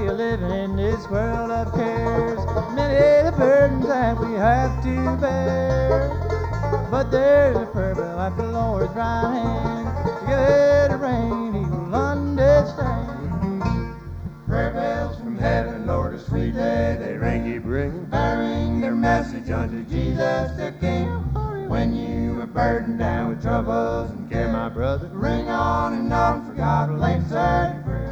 we are living in this world of cares. Many the burdens that we have to bear. But there's a purpose at the Lord's right hand. Give it a rain, he will understand. Prayer bells from heaven, Lord, a sweet day they ring, ye bring, bearing their message unto Jesus the King. When you are burdened down with troubles and care, my brother, ring on and on, for God will answer your prayer.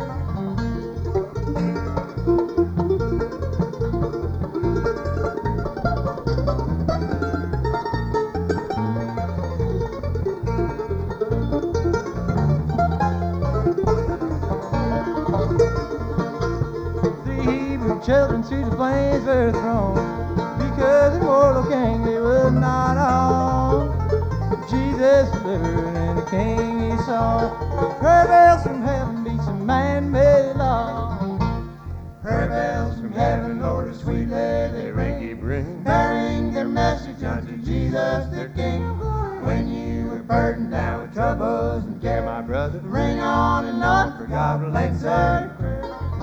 Children to the flames were thrown, because the mortal king they would not own. Jesus delivered and the king he saw. Prayer bells from heaven beat some man-made law. Prayer bells from heaven, Lord, a sweet day they ring, ye bring, bearing their message unto Jesus the King. When you are burdened down with troubles and care, my brother, ring on and on, for God will answer your prayer.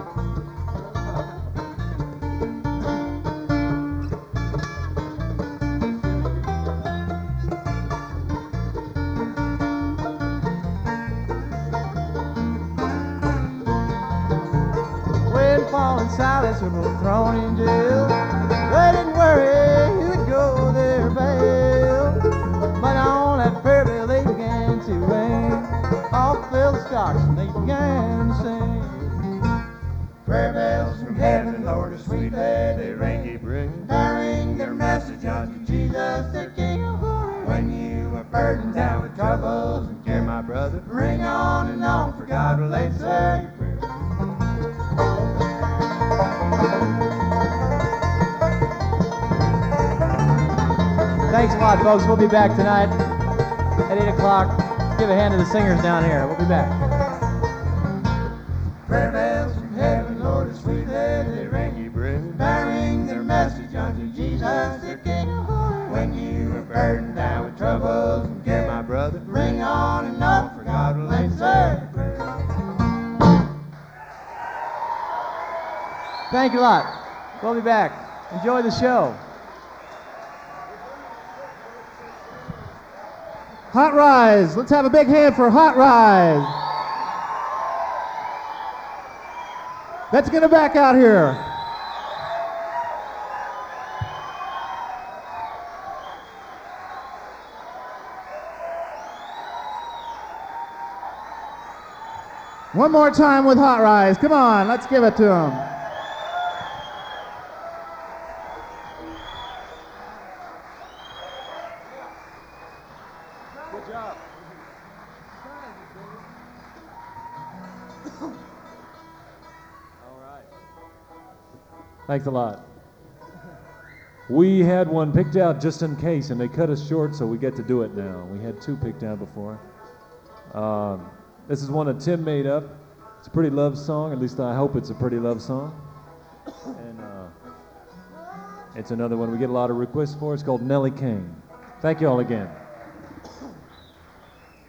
Paul and Silas were both thrown in jail. They didn't worry who would go their bail. But on that prayer bell they began to ring. Off fell the stocks and they began to sing. Prayer bells from heaven, Lord, a sweet day they ring, ye bring, bearing their message unto Jesus the King. When you are burdened down with troubles and care, my brother, ring on and on, for God will answer your prayer. Thanks a lot, folks. We'll be back tonight at 8 o'clock. Give a hand to the singers down here. We'll be back. Prayer bells from heaven, Lord, a sweet day they ring, ye bring, bearing their message unto Jesus the King. When you are burdened down with troubles and care, my brother, ring on and on, for God will answer your prayer. Thank you a lot. We'll be back. Enjoy the show. Hot Rise. Let's have a big hand for Hot Rise. Let's get it back out here. One more time with Hot Rise. Come on, let's give it to them. Good job. All right. Thanks a lot. We had one picked out just in case, and they cut us short, so we get to do it now. We had two picked out before. This is one that Tim made up. It's a pretty love song, at least I hope it's a pretty love song. And it's another one we get a lot of requests for. It's called Nellie Kane. Thank you all again.